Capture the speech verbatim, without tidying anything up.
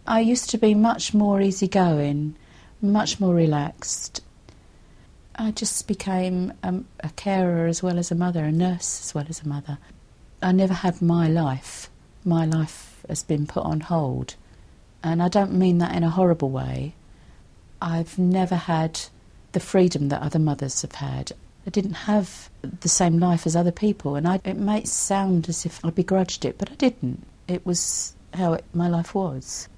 I used to be much more easygoing, much more relaxed. I just became um, a carer as well as a mother, a nurse as well as a mother. I never had my life. My life has been put on hold. And I don't mean that in a horrible way. I've never had the freedom that other mothers have had. I didn't have the same life as other people, and I, it may sound as if I begrudged it, but I didn't. It was how it, my life was.